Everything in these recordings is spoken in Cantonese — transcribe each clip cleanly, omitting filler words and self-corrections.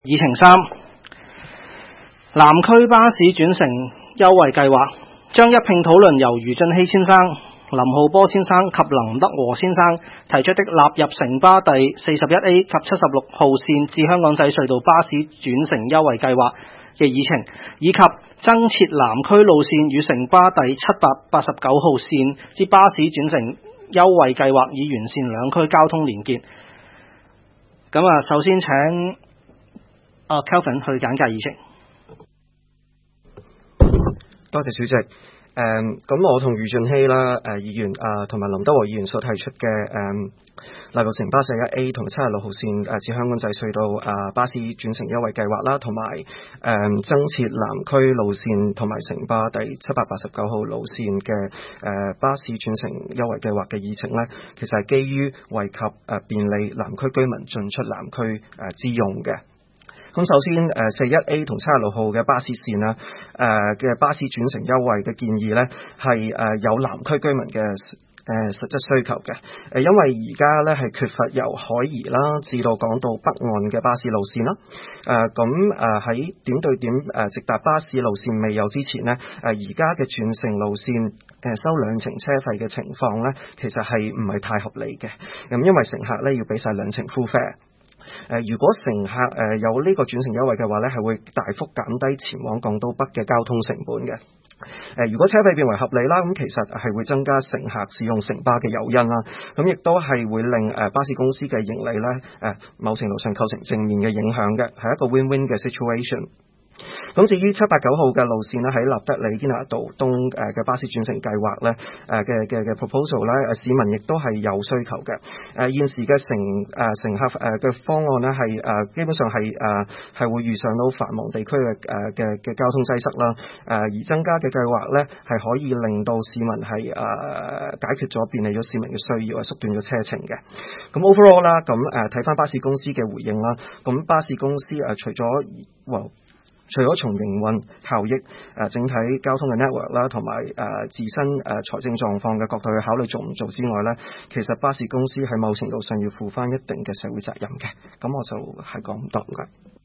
議程3，南區巴士轉乘優惠計劃將一併討論由余俊熙先生、林浩波先生及林德和先生提出的納入城巴第 41A 及76號線至香港仔隧道巴士轉乘優惠計劃嘅議程，以及增設南區路線與城巴第789號線之巴士轉乘優惠計劃，以完善兩區交通連結。咁首先請Kelvin 去簡介議程。 多謝主席。咁我同余俊熙啦，議員同埋林德和議員所提出嘅納入城巴 41A 同76號線至香港仔隧道巴士轉乘優惠計劃啦，同埋增設南區路線同埋城巴第789號路線嘅巴士轉乘優惠計劃嘅議程呢，其實係基於惠及便利南區居民進出南區之用嘅。咁首先41A 同76號嘅巴士線啦，嘅巴士轉乘優惠嘅建議呢，係有南區居民嘅實質需求嘅。因為而家呢係缺乏由海怡啦至到港島北岸嘅巴士路線啦。喺點對點直達巴士路線未有之前呢，而家嘅轉乘路線收兩程車費嘅情況呢，其實係唔係太合理嘅。因為乘客呢要俾晒兩程 full fare。如果乘客有呢個轉乘優惠嘅話呢，係會大幅減低前往港島北嘅交通成本嘅。如果車費變為合理啦，咁其實係會增加乘客使用城巴嘅誘因啦，咁亦都係會令巴士公司嘅盈利呢某程度上構成正面嘅影響嘅，係一個 win-win 嘅 situation。咁至於789號嘅路線咧，喺立德里堅拿道東嘅巴士轉乘計劃咧嘅 proposal 咧，市民亦都係有需求嘅。現時嘅乘客嘅方案咧係基本上係會遇上到繁忙地區嘅交通擠塞啦。而增加嘅計劃咧係可以令到市民係解決咗便利咗市民嘅需要，縮短咗車程嘅。咁 overall 啦，咁睇翻巴士公司嘅回應啦，咁巴士公司除咗從營運效益、整體交通嘅 network 啦，同埋自身財政狀況嘅角度去考慮做唔做之外呢，其實巴士公司喺某程度上要負翻一定嘅社會責任嘅。咁我就係講唔多嘅。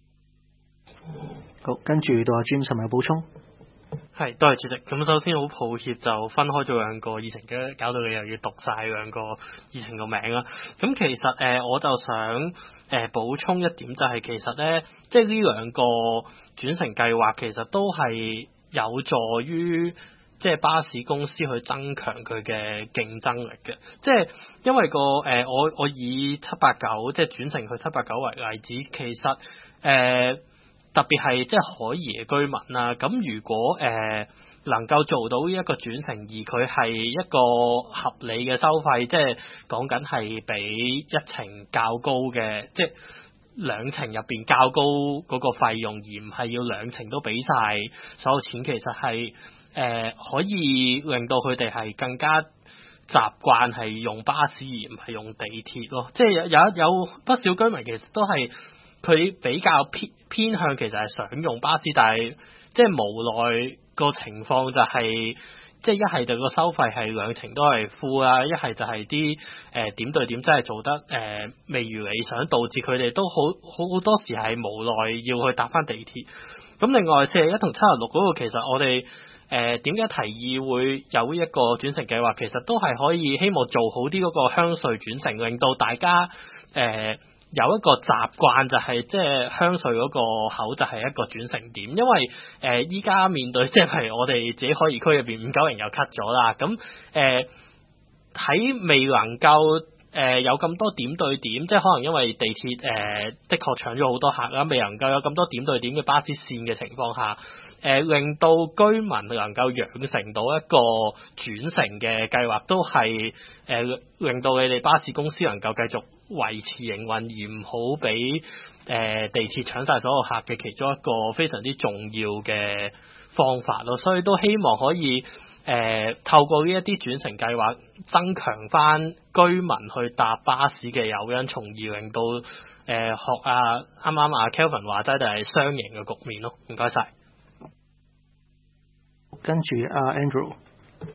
好，跟住到阿 James 係咪有補充？ 係，多謝主席。咁首先好抱歉就分開咗兩個議程嘅，搞到你又要讀晒兩個議程個名啦。咁其實我就想補充一點，就係其實咧，即係呢兩個轉乘計劃其實都係有助於即係巴士公司去增強佢嘅競爭力嘅。即係因為我以789即係轉乘去789為例子，其實特別係即係海怡嘅居民啦，咁如果能夠做到呢一個轉乘，而佢係一個合理嘅收費，即係講緊係比一程較高嘅，即係兩程入邊較高嗰個費用，而唔係要兩程都俾晒所有錢，其實係可以令到佢哋係更加習慣係用巴士而唔係用地鐵咯。即係有不少居民其實都係佢比較偏向其實係想用巴士，但係即係無奈個情況就係即係一係就個收費係兩程都係 full 啦，一係就係啲點對點真係做得未如理想，導致佢哋都好多時係無奈要去搭翻地鐵。咁另外41同76嗰個其實我哋點解提議會有一個轉乘計劃，其實都係可以希望做好啲嗰個鄉隧轉乘，令到大家有一個習慣，就係即係鄉隧嗰個口就係一個轉乘點，因為依家面對即係譬如我哋自己海怡區入邊590又 cut 咗啦，咁喺未能夠有咁多點對點，即係可能因為地鐵的確搶咗好多客啦，未能夠有咁多點對點嘅巴士線嘅情況下，令到居民能夠養成到一個轉乘嘅計劃，都係令到你哋巴士公司能夠繼續維持營運，而唔好俾地鐵搶晒所有客嘅其中一個非常之重要嘅方法咯。所以都希望可以透過呢一啲轉乘計劃，增強翻居民去搭巴士嘅誘因，從而令到學啱啱阿 Kelvin 話齋，就係雙贏嘅局面咯。唔該晒。 跟住阿 Andrew。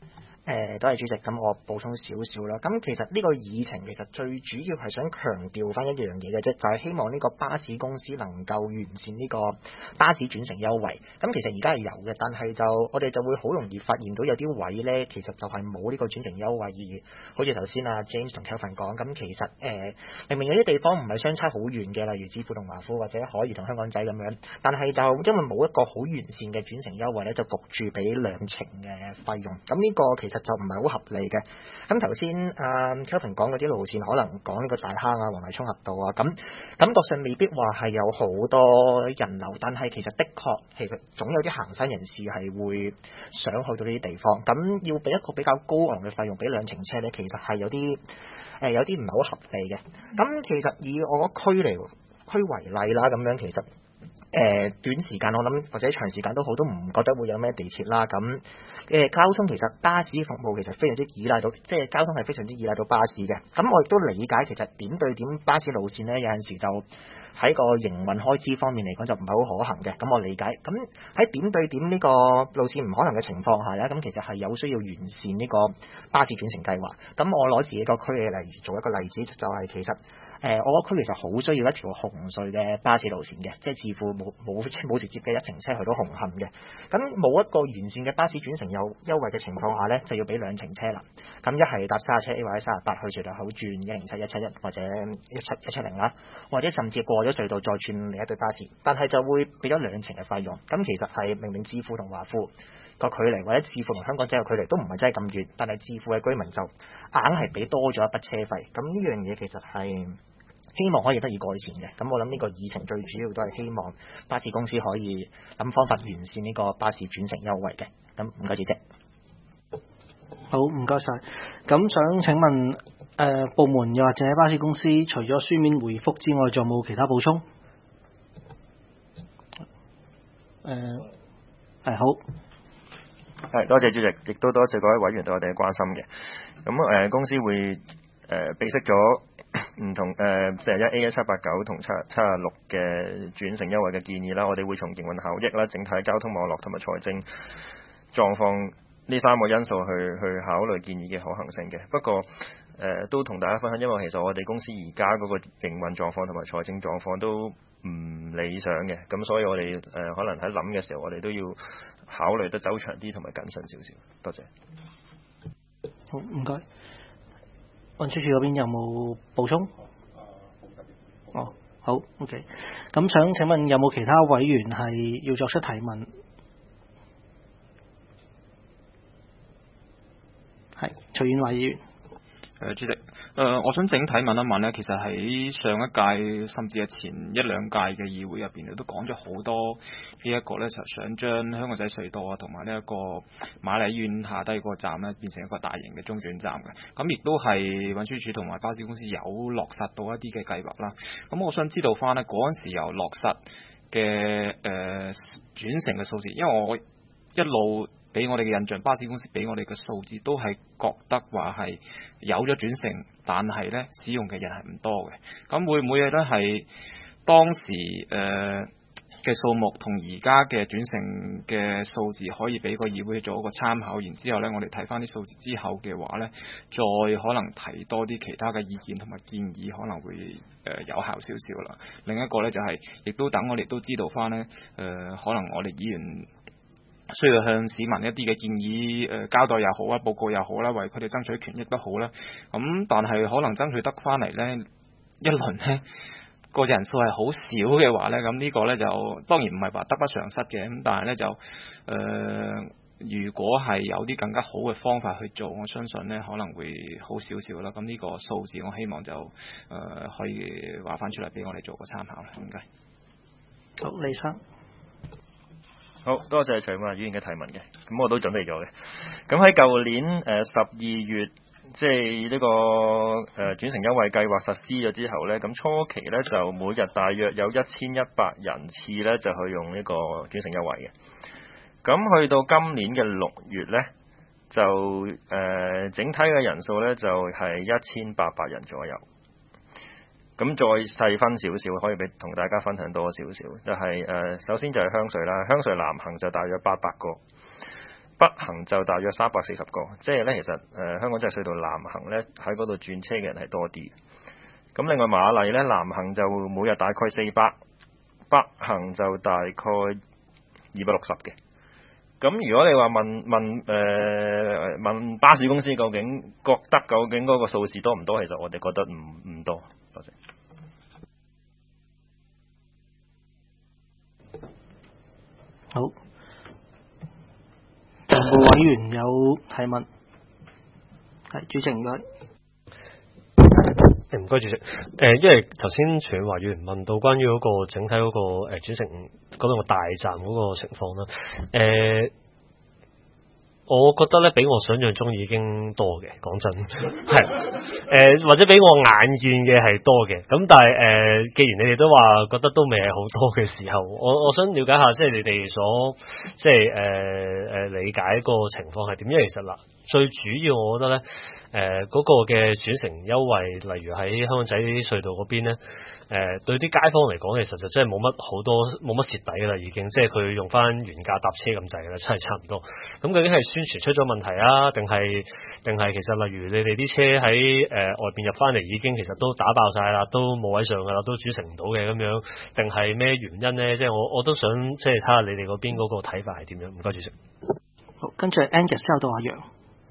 多謝主席。咁我補充少少啦。咁其實呢個議程其實最主要係想強調翻一樣嘢嘅啫，就係希望呢個巴士公司能夠完善呢個巴士轉乘優惠。咁其實而家係有嘅，但係我哋就會好容易發現到有啲位呢，其實就係冇呢個轉乘優惠而好似頭先阿 James 同 Kelvin 講，咁其實明明有啲地方唔係相差好遠嘅，例如支付同華富或者可以同香港仔咁樣，但係就因為冇一個好完善嘅轉乘優惠呢，就焗住俾兩程嘅費用。咁呢個其實就唔係好合理嘅。咁頭先Kelvin 講嗰啲路線，可能講呢個大坑啊、黃泥涌峽道啊，咁感覺上未必話係有好多人流，但係其實的確其實總有啲行山人士係會想去到呢啲地方。咁要俾一個比較高昂嘅費用俾兩程車呢，其實係有啲唔係好合理嘅。咁其實以我區為例啦，咁樣其實短時間我諗或者長時間都好，都唔覺得會有咩地鐵啦。咁交通其實巴士服務其實非常之依賴到，即係交通係非常之依賴到巴士嘅。咁我亦都理解其實點對點巴士路線呢，有陣時就喺個營運開支方面嚟講就唔係好可行嘅。咁我理解。咁喺點對點呢個路線唔可能嘅情況下呢，咁其實係有需要完善呢個巴士轉乘計劃。咁我攞自己個區嚟做一個例子，就係其實我個區其實好需要一條紅隧嘅巴士路線嘅，即係自負冇直接嘅一程車去到紅磡嘅。咁冇一個完善嘅巴士轉乘優惠嘅情況下呢，就要俾兩程車啦。咁一係搭30車 A 或者38去隧道口轉107171或者17170啦，或者甚至過咗隧道再轉另一對巴士，但係就會俾咗兩程嘅費用。咁其實係明明置富同華富個距離或者置富同香港仔嘅距離都唔係真係咁遠，但係置富嘅居民就硬係俾多咗一筆車費。咁呢樣嘢其實係希望可以得以改善嘅。咁我諗呢個議程最主要都係希望巴士公司可以諗方法完善呢個巴士轉乘優惠嘅。咁唔該主席。 好，唔該晒。咁想請問部門又或者巴士公司除咗書面回覆之外，仲有冇其他補充？好。 係，多謝主席，亦都多謝各位委員對我哋嘅關心嘅。咁公司會備悉咗唔同41A 1789同776嘅轉乘優惠嘅建議啦。我哋會從營運效益啦、整體交通網絡同埋財政狀況呢3個因素去考慮建議嘅可行性嘅。不過都同大家分享，因為其實我哋公司而家嗰個營運狀況同埋財政狀況都唔理想嘅，咁所以我哋可能喺諗嘅時候，我哋都要考慮得周詳啲同埋謹慎少少。多謝。 好，唔該。運輸署嗰邊有冇補充？哦，好 ，OK。咁想請問有冇其他委員係要作出提問？係，徐婉華議員。 主席，我想整體問一問呢，其實喺上一屆甚至係前1、2屆嘅議會入邊，都講咗好多呢一個呢，就想將香港仔隧道啊，同埋呢一個瑪麗醫院下低個站呢，變成一個大型嘅中轉站嘅。咁亦都係運輸署同埋巴士公司有落實到一啲嘅計劃啦。咁我想知道翻呢，嗰陣時由落實嘅轉乘嘅數字，因為我一路俾我哋嘅印象，巴士公司俾我哋嘅數字都係覺得話係有咗轉乘，但係呢使用嘅人係唔多嘅。咁會唔會呢係當時嘅數目同而家嘅轉乘嘅數字可以俾個議會做一個參考，然之後呢我哋睇翻啲數字之後嘅話呢，再可能提多啲其他嘅意見同埋建議，可能會有效少少啦。另一個呢就係、亦都等我哋都知道翻呢，可能我哋議員需要向市民一啲嘅建議交代又好啊，報告又好啦，為佢哋爭取權益都好啦。咁但係可能爭取得翻嚟呢一輪呢個人數係好少嘅話呢，咁呢個呢就當然唔係話得不償失嘅，咁但係呢就如果係有啲更加好嘅方法去做，我相信呢可能會好少少啦。咁呢個數字我希望就可以話翻出嚟俾我哋做個參考啦。唔該。 好，李生。 好多謝徐婉華議員嘅提問嘅，咁我都準備咗嘅。咁喺舊年12月，即係呢個轉乘優惠計劃實施咗之後呢，咁初期呢就每日大約有1100人次呢就去用呢個轉乘優惠嘅。咁去到今年嘅6月呢，就整體嘅人數呢就係1800人左右。咁再細分少少，可以俾同大家分享多少少，就係首先就係香隧啦，香隧南行就大約800個， 北行就大約340個，即係咧其實香港仔隧道南行咧喺嗰度轉車嘅人係多啲。咁另外瑪麗咧南行就每日大概400，北行就大概260嘅。咁如果你話問巴士公司究竟覺得究竟嗰個數字多唔多，其實我哋覺得唔多。多謝。 好，全部委員有提問，係主席唔該。 唔該主席，因為頭先徐永華議員問到關於嗰個整體嗰個轉乘嗰兩個大站嗰個情況啦，我覺得咧比我想象中已經多嘅，講真係或者比我眼見嘅係多嘅，咁但係既然你哋都話覺得都未係好多嘅時候，我想了解下，即係你哋所即係理解個情況係點？因為其實嗱，最主要我覺得咧。嗰個嘅轉乘優惠，例如喺香港仔隧道嗰邊咧，對啲街坊嚟講，其實就真係冇乜蝕底啦，已經，即係佢用翻原價搭車咁滯啦，真係差唔多。咁究竟係宣傳出咗問題啊，定係其實例如你哋啲車喺外邊入翻嚟已經其實都打爆晒啦，都冇位上噶啦，都轉乘唔到嘅咁樣，定係咩原因咧？即係我都想即係睇下你哋嗰邊嗰個睇法係點樣。唔該主席。 好，跟住 Angus 之後到阿楊。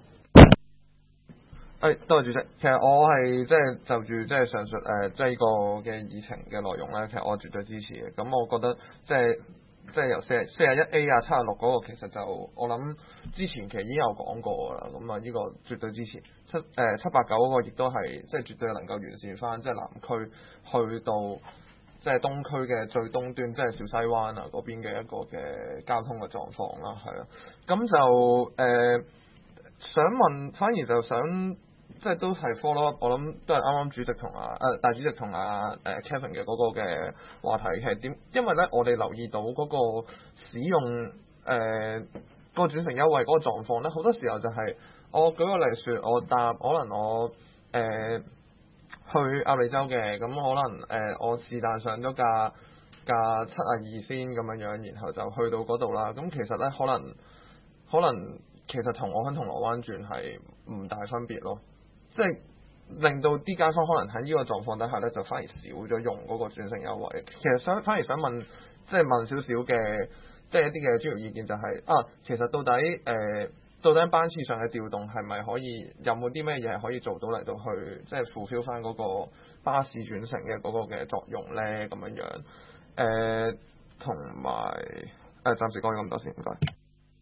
多謝主席。其實我係即係就住即係上述即係呢個嘅議程嘅內容咧，其實我絕對支持嘅。咁我覺得即係由41A 啊76嗰個，其實就我諗之前其實已經有講過㗎啦。咁啊呢個絕對支持。789嗰個亦都係即係絕對能夠完善翻，即係南區去到即係東區嘅最東端，即係小西灣啊嗰邊嘅一個嘅交通嘅狀況啦，係啊。咁就想問，反而就想。即係都係 follow up，我諗都係啱啱主席同大主席同Kevin 嘅嗰個嘅話題係點？因為咧我哋留意到嗰個使用嗰個轉乘優惠嗰個狀況咧，好多時候就係我舉個例説，我搭可能我去鴨脷洲嘅，咁可能我是但上咗架72先咁樣，然後就去到嗰度啦。咁其實咧可能其實同我喺銅鑼灣轉係唔大分別咯。即係令到啲街坊可能喺呢個狀況底下咧，就反而少咗用嗰個轉乘優惠。其實反而想問，即係問少少嘅，即係一啲嘅專業意見，就係其實到底班次上嘅調動係咪可以有冇啲咩嘢係可以做到嚟到去即係 fulfill 翻嗰個巴士轉乘嘅嗰個嘅作用咧？咁樣同埋暫時講咗咁多先，唔該。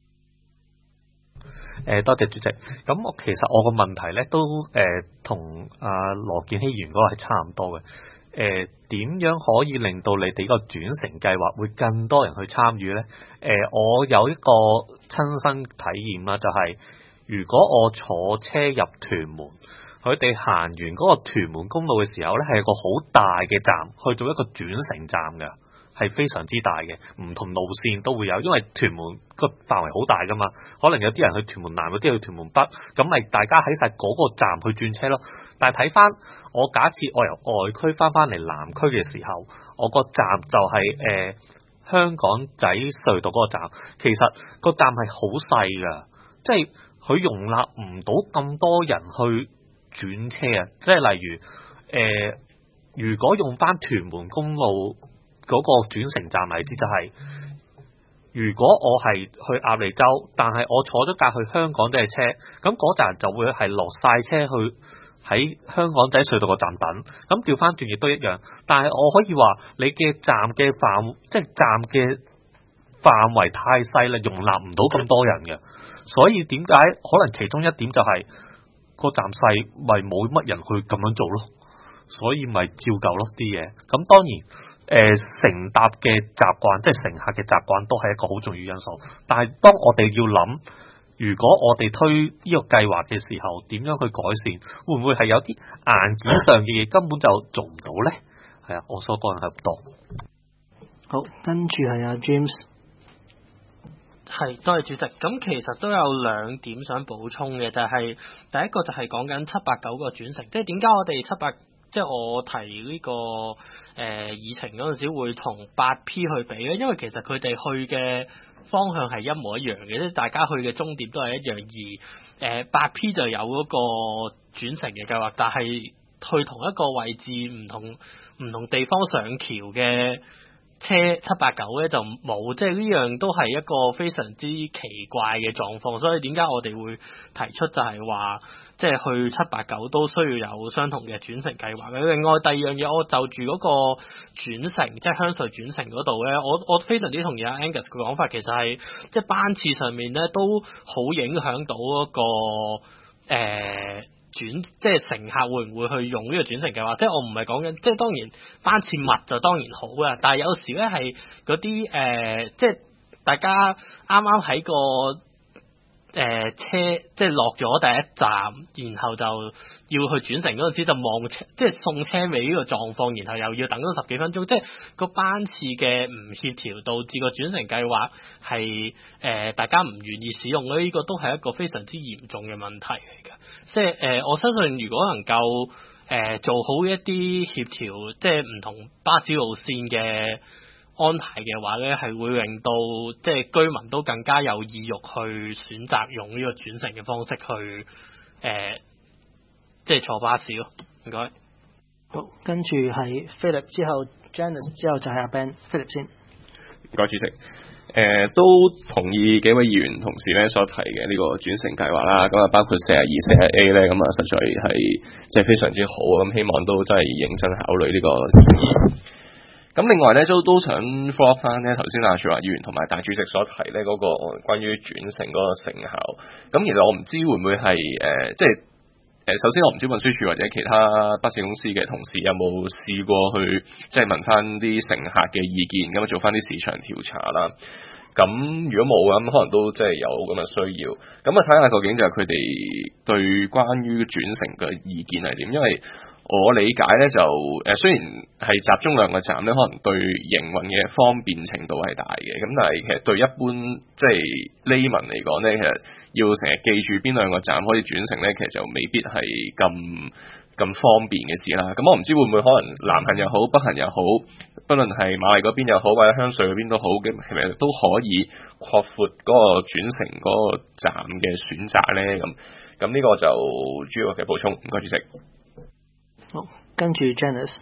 多謝主席。咁其實我個問題咧都同羅健熙議員嗰個係差唔多嘅。點樣可以令到你哋個轉乘計劃會更多人去參與咧？我有一個親身體驗啦，就係如果我坐車入屯門，佢哋行完嗰個屯門公路嘅時候咧，係一個好大嘅站，去做一個轉乘站㗎。係非常之大嘅，唔同路線都會有，因為屯門個範圍好大噶嘛，可能有啲人去屯門南，有啲去屯門北，咁咪大家喺晒嗰個站去轉車咯。但係睇翻我假設我由外區翻嚟南區嘅時候，我個站就係香港仔隧道嗰個站，其實個站係好細噶，即係佢容納唔到咁多人去轉車啊！即係例如如果用翻屯門公路嗰個轉乘站例子就係，如果我係去鴨脷洲，但係我坐咗架去香港仔嘅車，咁嗰站就會係落晒車去喺香港仔隧道個站等，咁調翻轉亦都一樣。但係我可以話你嘅站嘅即係站嘅範圍太細啦，容納唔到咁多人嘅，所以點解可能其中一點就係個站細，咪冇乜人去咁樣做咯，所以咪照舊咯啲嘢。咁當然。乘搭嘅習慣，即係乘客嘅習慣，都係一個好重要因素。但係當我哋要諗，如果我哋推呢個計劃嘅時候，點樣去改善？會唔會係有啲硬件上嘅嘢根本就做唔到咧？係啊，我所講嘅係唔多。 好，跟住係阿 James。 係，多謝主席。咁其實都有兩點想補充嘅，就係第一個就係講緊789個轉乘，即係點解我哋即係我提呢個議程嗰陣時會同8P 去比咧，因為其實佢哋去嘅方向係一模一樣嘅，即係大家去嘅終點都係一樣，而8P 就有嗰個轉乘嘅計劃，但係去同一個位置唔同地方上橋嘅車789咧就冇，即係呢樣都係一個非常之奇怪嘅狀況，所以點解我哋會提出就係話，即係去789都需要有相同嘅轉乘計劃。另外第二樣嘢，我就住嗰個轉乘，即係香穗轉乘嗰度咧，我非常之同意阿 Angus 嘅講法，其實係即係班次上面咧都好影響到嗰個即係乘客會唔會去用呢個轉乘計劃？即係我唔係講緊，即係當然班次密就當然好啦，但係有時咧係嗰啲即係大家啱啱喺個車即係落咗第一站，然後就要去轉乘嗰陣時就望車，即係送車尾呢個狀況，然後又要等咗10幾分鐘，即係個班次嘅唔協調，導致個轉乘計劃係大家唔願意使用咧，呢個都係一個非常之嚴重嘅問題嚟嘅。即係我相信如果能夠做好一啲協調，即係唔同巴士路線嘅安排嘅話咧，係會令到即係居民都更加有意欲去選擇用呢個轉乘嘅方式去即係坐巴士咯。唔該。 好，跟住係 Philip 之後 Janice 之後就係阿 Ben。Philip 先。 唔該主席。都同意幾位議員同事咧所提嘅呢個轉乘計劃啦，咁啊包括42、41A 咧，咁啊實在係即係非常之好，咁希望都真係認真考慮呢個建議。咁另外咧都想 follow 翻咧頭先阿徐華議員同埋大主席所提咧嗰個關於轉乘嗰個成效。咁其實我唔知會唔會係即係首先我唔知運輸署或者其他巴士公司嘅同事有冇試過去即係問翻啲乘客嘅意見，咁做翻啲市場調查啦。咁如果冇咁，可能都即係有咁嘅需要。咁啊睇下究竟就係佢哋對關於轉乘嘅意見係點，因為我理解咧就雖然係集中2個站咧，可能對營運嘅方便程度係大嘅，咁但係其實對一般即係layman嚟講咧，其實要成日記住邊2個站可以轉乘咧，其實就未必係咁方便嘅事啦。咁我唔知會唔會可能南行又好，北行又好，不論係馬麗嗰邊又好，或者香穗嗰邊都好，其實都可以擴闊嗰個轉乘嗰個站嘅選擇咧。咁呢個就主要嘅補充。唔該主席。 好，跟住 Janice。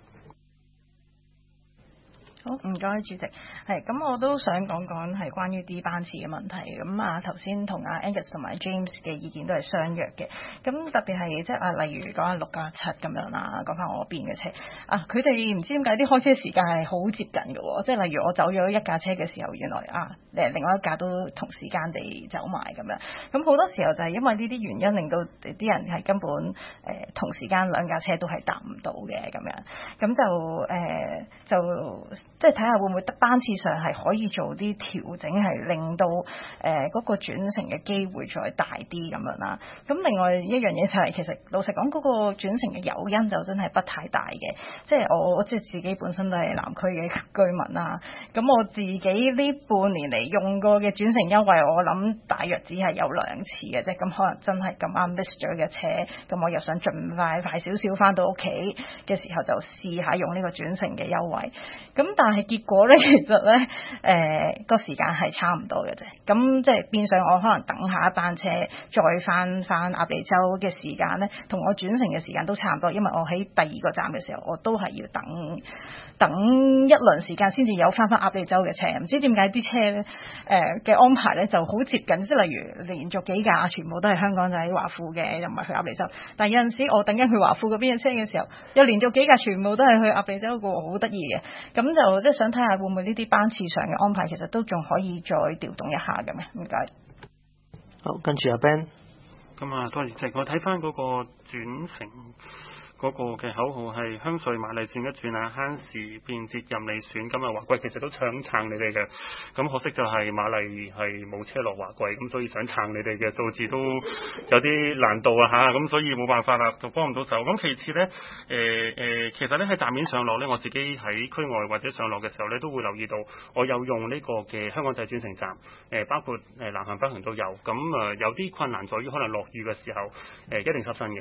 好，唔該主席。係咁，我都想講係關於啲班次嘅問題。咁啊，頭先同阿 Angus 同埋 James 嘅意見都係相若嘅。咁特別係即係例如講下6加7咁樣啦，講翻我邊嘅車啊，佢哋唔知點解啲開車時間係好接近嘅喎。即係例如我走咗一架車嘅時候，原來另外一架都同時間地走埋咁樣。咁好多時候就係因為呢啲原因，令到啲人係根本同時間2架車都係搭唔到嘅咁樣。咁就即係睇下會唔會班次上係可以做啲調整，係令到嗰個轉乘嘅機會再大啲咁樣啦。咁另外一樣嘢就係其實老實講，嗰個轉乘嘅誘因就真係不太大嘅。即係我即係自己本身都係南區嘅居民啦。咁我自己呢半年嚟用過嘅轉乘優惠，我諗大約只係有2次嘅啫。咁可能真係咁啱 miss 咗嘅車，咁我又想盡快少少翻到屋企嘅時候，就試下用呢個轉乘嘅優惠。咁但係結果咧，其實咧個時間係差唔多嘅啫。咁即係變相我可能等下一班車再翻鴨脷洲嘅時間咧，同我轉乘嘅時間都差唔多，因為我喺第2個站嘅時候，我都係要等一輪時間先至有翻鴨脷洲嘅車。唔知點解啲車嘅安排咧就好接近，即係例如連續幾架全部都係香港仔華富嘅，又唔係去鴨脷洲。但係有陣時我等緊去華富嗰邊嘅車嘅時候，又連續幾架全部都係去鴨脷洲嘅，好得意嘅。咁就即係想睇下會唔會呢啲班次上嘅安排，其實都仲可以再調動一下嘅咩？唔該。 好，跟住阿 Ben。 咁啊，多謝即係我睇翻嗰個轉乘嗰個嘅口號係香穗馬麗轉一轉啊，慳時便捷任你選。咁啊華貴其實都想撐你哋嘅，咁可惜就係馬麗係冇車落華貴，咁所以想撐你哋嘅數字都有啲難度啊嚇，咁所以冇辦法啦，就幫唔到手。咁其次呢，其實呢喺站面上落呢，我自己喺區外或者上落嘅時候呢，都會留意到我有用呢個嘅香港仔轉乘站，包括南行北行都有。咁有啲困難在於可能落雨嘅時候，一定濕身嘅。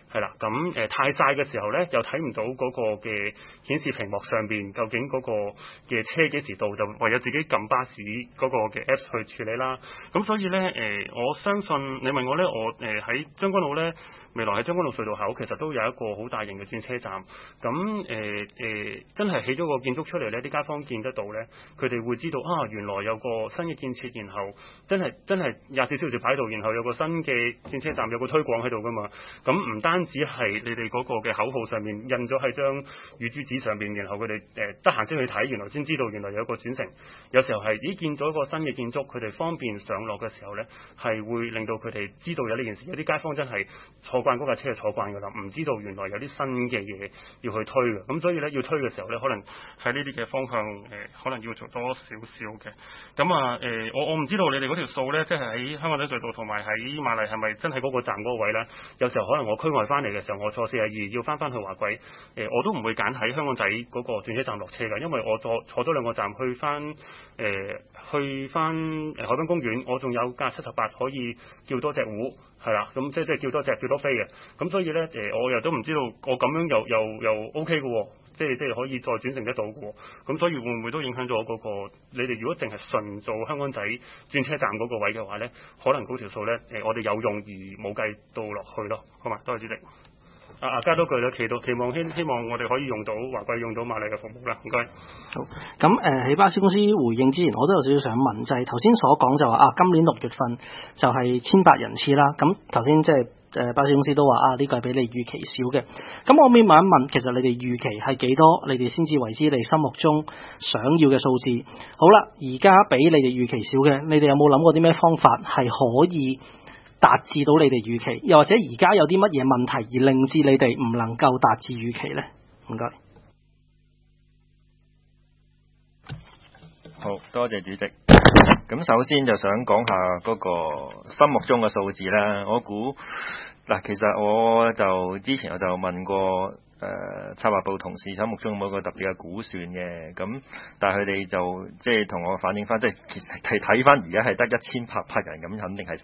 係啦，咁太曬嘅時候咧，又睇唔到嗰個嘅顯示屏幕上邊究竟嗰個嘅車幾時到，就唯有自己撳巴士嗰個嘅 Apps 去處理啦。咁所以咧我相信你問我咧，我喺將軍澳咧。未來喺將軍澳隧道口其實都有一個好大型嘅轉車站，咁真係起咗個建築出嚟呢，啲街坊見得到呢，佢哋會知道原來有個新嘅建設，然後真係24小時擺喺度，然後有個新嘅轉車站，有個推廣喺度噶嘛。咁唔單止係你哋嗰個嘅口號上面印咗喺張乳豬紙上面，然後佢哋得閒先去睇，原來先知道原來有個轉乘。有時候係見咗個新嘅建築，佢哋方便上落嘅時候呢，係會令到佢哋知道有呢件事。有啲街坊真係坐慣嗰架車就坐慣㗎啦，唔知道原來有啲新嘅嘢要去推嘅，咁所以咧要推嘅時候咧，可能喺呢啲嘅方向可能要做多少少嘅。咁我唔知道你哋嗰條數咧，即係喺香港仔隧道同埋喺瑪麗係咪真係嗰個站嗰個位咧？有時候可能我區外翻嚟嘅時候，我坐42要翻去華貴，我都唔會揀喺香港仔嗰個轉車站落車㗎，因為我坐多兩個站去翻海濱公園，我仲有架78可以叫多隻糊。係啦，咁即係叫多飛嘅，咁所以咧我又都唔知道我咁樣又 OK 嘅喎，即係可以再轉乘得到嘅喎，咁所以會唔會都影響咗嗰個？你哋如果淨係純做香港仔轉車站嗰個位嘅話咧，可能嗰條數咧我哋有用而冇計到落去咯，好嘛？多謝主席。加多句啦，期望希望我哋可以用到華貴用到瑪麗嘅服務啦，唔該。 好，咁喺巴士公司回應之前，我都有少少想問，就係頭先所講就話今年6月份就係1800人次啦。咁頭先即係巴士公司都話呢個係比你預期少嘅。咁我可以問一問，其實你哋預期係幾多？你哋先至為之你心目中想要嘅數字？好啦，而家比你哋預期少嘅，你哋有冇諗過啲咩方法係可以達至到你哋預期，又或者而家有啲乜嘢問題而令至你哋唔能夠達至預期呢？唔該。 好多謝主席。咁首先就想講下嗰個心目中嘅數字啦。我估其實我就之前我就問過策劃部同事心目中冇個特別嘅估算嘅，咁但係佢哋就即係同我反映翻，即係其實係睇翻而家係得1800人，咁肯定係少。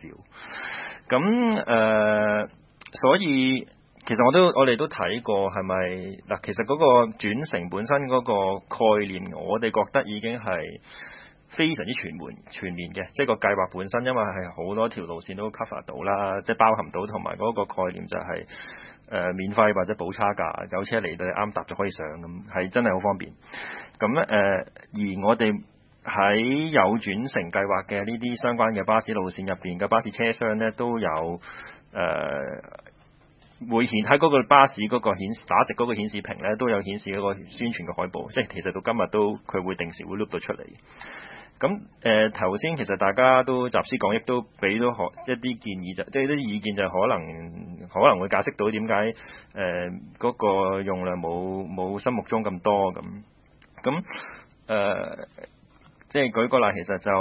咁所以其實我哋都睇過係咪其實嗰個轉乘本身嗰個概念，我哋覺得已經係非常之全面嘅，即係個計劃本身，因為係好多條路線都 cover 到啦，即係包含到，同埋嗰個概念就係免費或者補差價，有車嚟到啱搭就可以上，咁係真係好方便。咁而我哋喺有轉乘計劃嘅呢啲相關嘅巴士路線入邊嘅巴士車廂呢，都有會顯喺嗰個巴士嗰個打直嗰個顯示屏呢，都有顯示嗰個宣傳嘅海報，即係其實到今日都佢會定時會碌到出嚟。咁頭先其實大家都集思廣益，都俾咗一啲建議，即係啲意見就可能會解釋到點解嗰個用量冇心目中咁多咁。即係舉個例，其實就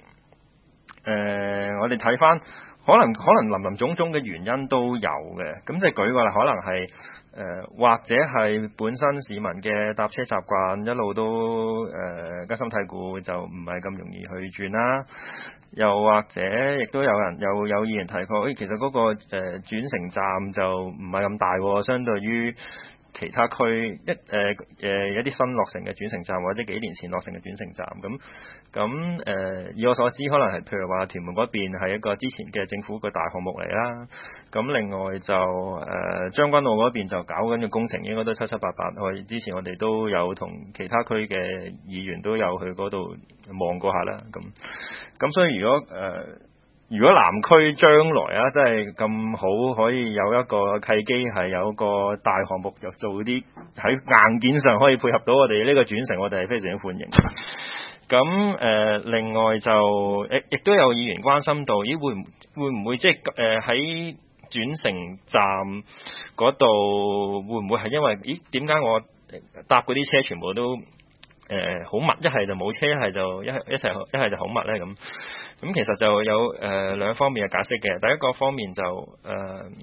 我哋睇翻，可能林林種種嘅原因都有嘅。咁即係舉個例，可能係或者係本身市民嘅搭車習慣一路都根深蒂固，就唔係咁容易去轉啦。又或者亦都有議員提過，其實嗰個轉乘站就唔係咁大，相對於其他區一啲新落成嘅轉乘站，或者幾年前落成嘅轉乘站，咁以我所知，可能係譬如話屯門嗰邊係一個之前嘅政府嘅大項目嚟啦。咁另外就將軍澳嗰邊就搞緊嘅工程，應該都七七八八。之前我哋都有同其他區嘅議員都有去嗰度望過下啦。咁所以如果南區將來真係咁好，可以有一個契機，係有個大項目，又做啲喺硬件上可以配合到我哋呢個轉乘，我哋係非常之歡迎。咁另外就亦都有議員關心到，會唔會即係喺轉乘站嗰度會唔會係因為點解我搭嗰啲車全部都好密，一係就冇車，一係就好密咧？咁其實就有兩方面嘅解釋嘅。第一個方面就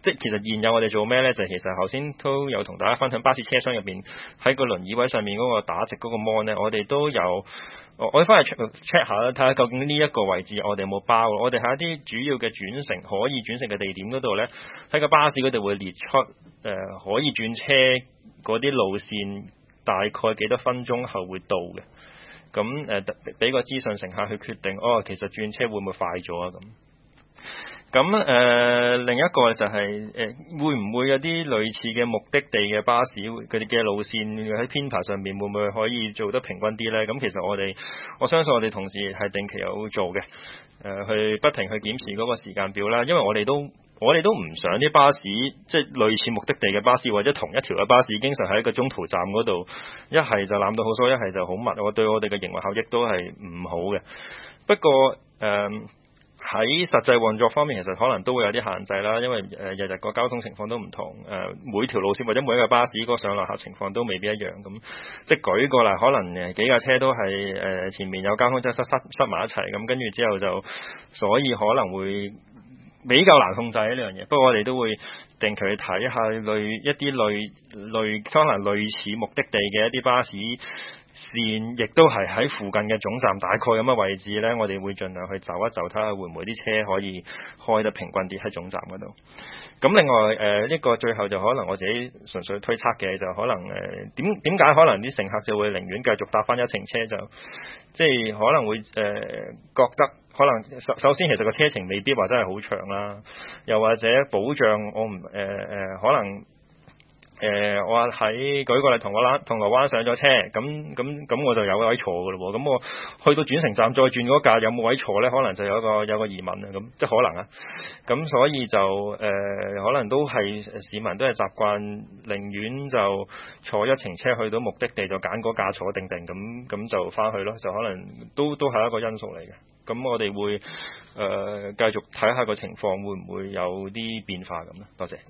即係其實現有我哋做咩咧？就係、其實頭先都有同大家分享巴士車廂入邊喺個輪椅位上面嗰個打直嗰個 mon 咧，我哋都有。我翻去 check 下啦，睇下究竟呢一個位置我哋有冇包。我哋喺一啲主要嘅轉乘可以轉乘嘅地點嗰度呢，喺個巴士嗰度會列出可以轉車嗰啲路線，大概幾多分鐘後會到嘅。咁俾個資訊乘客去決定，其實轉車會唔會快咗啊？咁另一個就係會唔會有啲類似嘅目的地嘅巴士，佢哋嘅路線喺編排上面會唔會可以做得平均啲呢？咁其實我相信我哋同事係定期有做嘅，去不停去檢視嗰個時間表啦。因為我哋都唔想啲巴士即係類似目的地嘅巴士或者同一條嘅巴士，經常喺一個中途站嗰度，一係就攬到好疏，一係就好密，對我哋嘅營運效益都係唔好嘅。不過喺實際運作方面，其實可能都會有啲限制啦，因為日日個交通情況都唔同，每條路線或者每一個巴士個上落客情況都未必一樣。咁即係舉個例，可能幾架車都係前面有交通擠塞埋一齊，咁跟住之後就，所以可能會比較難控制呢樣嘢。不過我哋都會定期去睇下一啲可能類似目的地嘅一啲巴士線，亦都係喺附近嘅總站大概咁嘅位置呢，我哋會盡量去走一走，睇下會唔會啲車可以開得平均啲喺總站嗰度。咁另外一個最後就可能我自己純粹推測嘅，就可能點解可能啲乘客就會寧願繼續搭翻一程車，就即係可能會覺得可能首先其實個車程未必話真係好長啦，又或者保障我唔可能。我話喺舉個例，銅鑼灣上咗車，咁我就有位坐㗎咯喎。咁我去到轉乘站再轉嗰架有冇位坐呢？可能就有個疑問啊。咁即係可能啊。咁所以就可能都係市民都係習慣，寧願就坐一程車去到目的地就揀嗰架坐定，咁就翻去咯。就可能都係一個因素嚟嘅。咁我哋會繼續睇下個情況會唔會有啲變化咁咧。多謝。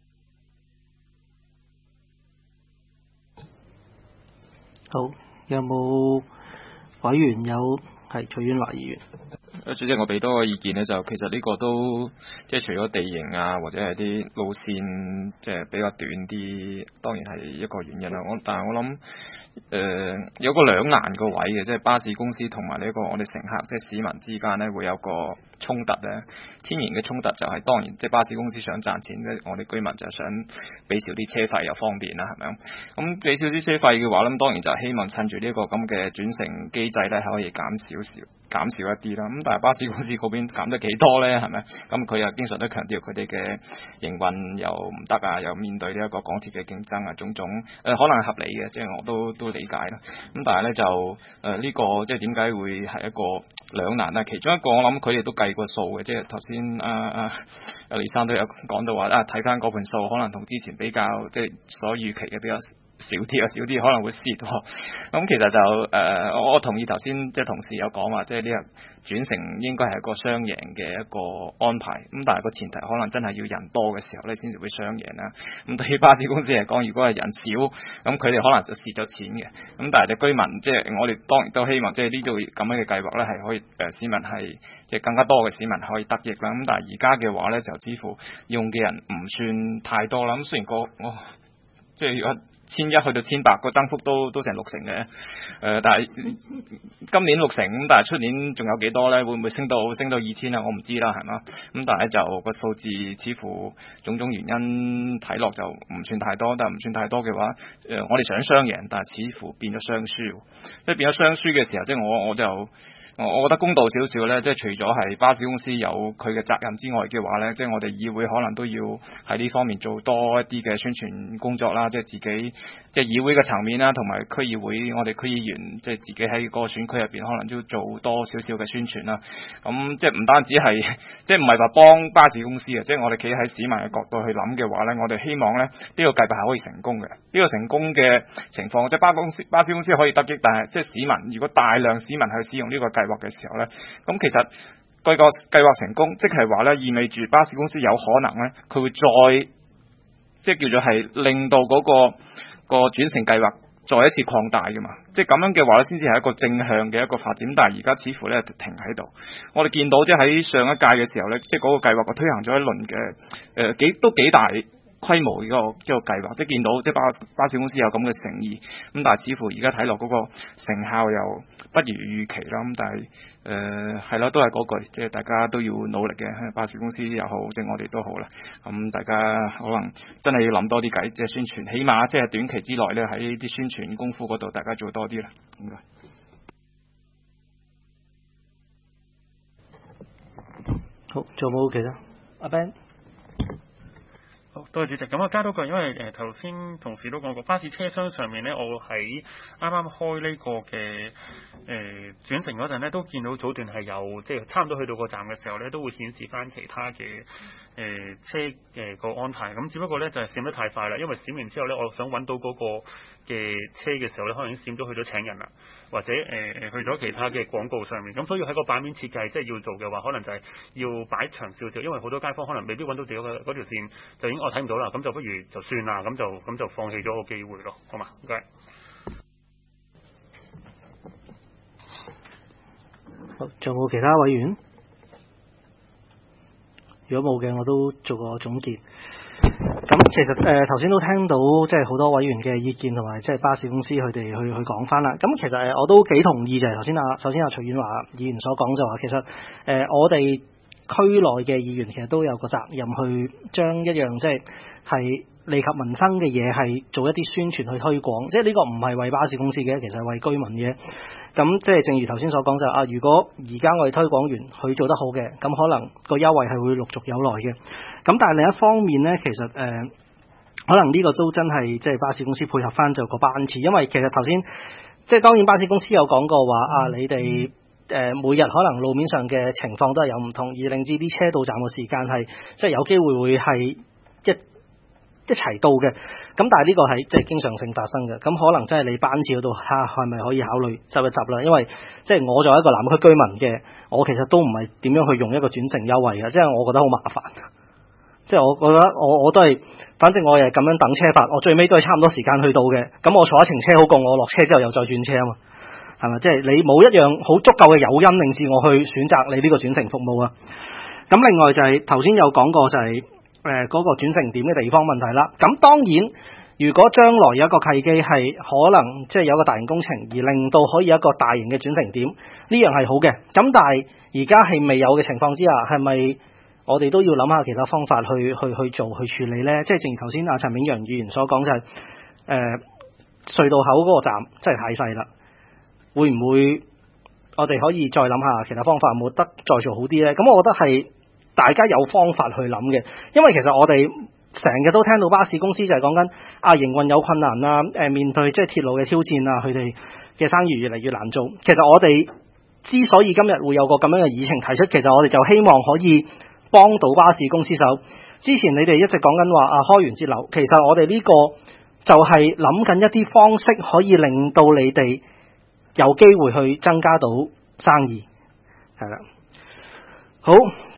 好，有冇委員有係徐婉華議員？ 主席，我俾多個意見呢，就其實呢個都即係除咗地形啊，或者係啲路線即係比較短啲，當然係一個原因啦。但係我諗有個兩難個位嘅，即係巴士公司同埋呢個我哋乘客即係市民之間呢，會有個衝突呢。天然嘅衝突就係當然即係巴士公司想賺錢，我哋居民就想俾少啲車費又方便啦，係咪啊？咁俾少啲車費嘅話咧，當然就希望趁住呢個咁嘅轉乘機制呢，係可以減少一啲啦。咁但係巴士公司嗰邊減得幾多呢？係咪？咁佢又經常都強調佢哋嘅營運又唔得啊，又面對呢一個港鐵嘅競爭啊，種種可能係合理嘅，即係我都理解啦。咁但係呢，就呢個即係點解會係一個兩難呢？其中一個我諗佢哋都計過數嘅，即係頭先李生都有講到話睇翻嗰盤數，可能同之前比較即係所預期嘅比較少啲可能會蝕。咁其實就我同意頭先即係同事有講話，即係呢個轉乘應該係一個雙贏嘅一個安排。咁但係個前提可能真係要人多嘅時候咧，先至會雙贏啦。咁對於巴士公司嚟講，如果係人少，咁佢哋可能就蝕咗錢嘅。咁但係隻居民即係我哋當然都希望即係呢度咁樣嘅計劃咧，係可以市民係即係更加多嘅市民可以得益啦。咁但係而家嘅話咧，就似乎用嘅人唔算太多啦。咁雖然即係如果1100去到1800個增幅都成60%嘅，但係今年60%，咁但係出年仲有幾多咧？會唔會升到2000啊？我唔知啦，係嘛？咁但係就個數字似乎種種原因睇落就唔算太多，但係唔算太多嘅話，我哋想雙贏，但係似乎變咗雙輸，即係變咗雙輸嘅時候，即係我覺得公道少少呢，即係除咗係巴士公司有佢嘅責任之外嘅話呢，即係我哋議會可能都要喺呢方面做多一啲嘅宣傳工作啦，即係自己即係議會嘅層面啦，同埋區議會我哋區議員即係自己喺個選區入邊可能都要做多少少嘅宣傳啦。咁即係唔單止係即係唔係話幫巴士公司嘅，即係我哋企喺市民嘅角度去諗嘅話呢，我哋希望呢個計劃係可以成功嘅。呢個成功嘅情況，即係巴士公司可以得益，但係即係市民如果大量市民去使用呢個計劃嘅時候呢，咁其實個計劃成功，即係話呢意味住巴士公司有可能呢，佢會再即係叫做係令到嗰個轉乘計劃再一次擴大㗎嘛。即係咁樣嘅話咧，先至係一個正向嘅一個發展。但係而家似乎咧停喺度。我哋見到即係喺上一屆嘅時候咧，即係嗰個計劃個推行咗一輪嘅都幾大規模嘅一個計劃，即係見到即係巴士公司有咁嘅誠意，咁但係似乎而家睇落嗰個成效又不如預期啦。咁但係係啦，都係嗰句，即係大家都要努力嘅，巴士公司又好，即係我哋都好啦。咁大家可能真係要諗多啲計，即係宣傳，起碼即係短期之內咧喺啲宣傳功夫嗰度，大家做多啲啦。應該好，仲有冇其他？阿 Ben。 好，多謝主席。咁啊，加多句，因為頭先同事都講過，巴士車廂上面咧，我喺啱啱開呢個嘅轉乘嗰陣咧，都見到早段係有即係差唔多去到個站嘅時候咧，都會顯示翻其他嘅車嘅個安排。咁只不過咧就係閃得太快啦，因為閃完之後咧，我想揾到嗰個嘅車嘅時候咧，可能已經閃咗去咗請人啦，或者去咗其他嘅廣告上面。咁所以喺個版面設計即係要做嘅話，可能就係要擺長少少，因為好多街坊可能未必揾到自己嗰條線，就已經我睇唔到啦，咁就不如就算啦，咁就放棄咗個機會咯，好嘛？唔該。 好，仲有冇其他委員？如果冇嘅，我都做個總結。咁其實頭先都聽到即係好多委員嘅意見同埋即係巴士公司佢哋去講翻啦。咁其實我都幾同意就係首先徐婉華議員所講就話，其實我哋區內嘅議員其實都有個責任去將一樣即係利及民生嘅嘢係做一啲宣傳去推廣，即係呢個唔係為巴士公司嘅，其實係為居民嘅。咁即係正如頭先所講就係如果而家我哋推廣完佢做得好嘅，咁可能個優惠係會陸續有來嘅。咁但係另一方面呢，其實可能呢個都真係即係巴士公司配合翻就個班次，因為其實頭先即係當然巴士公司有講過話你哋每日可能路面上嘅情況都係有唔同，而令至啲車到站嘅時間係即係有機會係一齊到嘅。咁但係呢個係即係經常性發生嘅，咁可能真係你班次嗰度係咪可以考慮執一執啦？因為即係我作為一個南區居民嘅，我其實都唔係點樣去用一個轉乘優惠嘅，即係我覺得好麻煩。即係我覺得我都係，反正我係咁樣等車法，我最尾都係差唔多時間去到嘅。咁我坐一程車好過我落車之後又再轉車啊嘛，係咪？即係你冇一樣好足夠嘅誘因令至我去選擇你呢個轉乘服務啊。咁另外就係頭先有講過就係嗰個轉乘點嘅地方問題啦。咁當然，如果將來有一個契機係可能即係有個大型工程而令到可以有一個大型嘅轉乘點，呢樣係好嘅。咁但係而家係未有嘅情況之下，係咪我哋都要諗下其他方法去做去處理呢？即係正如頭先阿陳永陽議員所講就係隧道口嗰個站真係太細啦，會唔會我哋可以再諗下其他方法，冇得再做好啲呢？咁我覺得係大家有方法去諗嘅，因為其實我哋成日都聽到巴士公司就係講緊營運有困難啊，面對即係鐵路嘅挑戰啊，佢哋嘅生意越嚟越難做。其實我哋之所以今日會有個咁樣嘅議程提出，其實我哋就希望可以幫到巴士公司手。之前你哋一直講緊話開源節流，其實我哋呢個就係諗緊一啲方式可以令到你哋有機會去增加到生意，係啦。好。